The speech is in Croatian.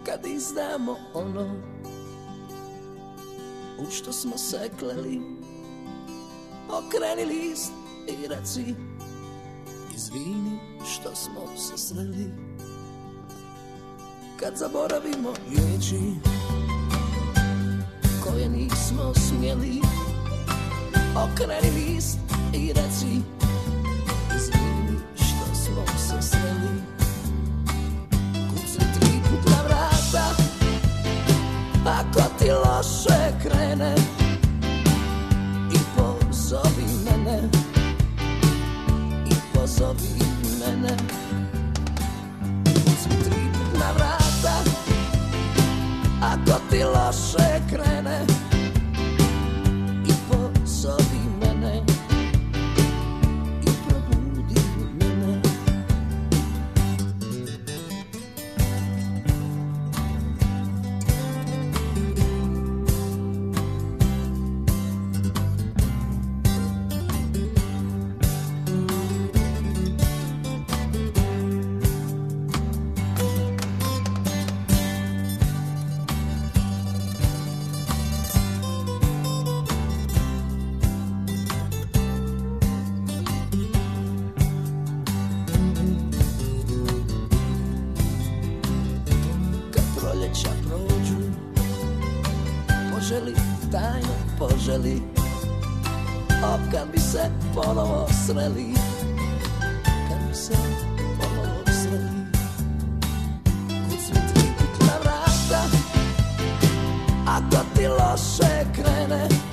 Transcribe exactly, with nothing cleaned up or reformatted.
kad izdamo ono u što smo se kleli. Okreni list i reci, izvini što smo se sreli. Kad zaboravimo riječi koje nismo smjeli, okreni list i reci, izvini što smo se sreli. Kucni tri put na vrata, ako ti loše krene, i pozovi mene, i pozovi mene. Kucni tri put na vrata, ako ti loše krene, i pozovi mene, i probudi mene. Proljeća prođu, poželi, tajno poželi, o kad bi se ponovo sreli, kad bi se ponovo sreli. Kucni tri put na vrata, ako ti loše krene,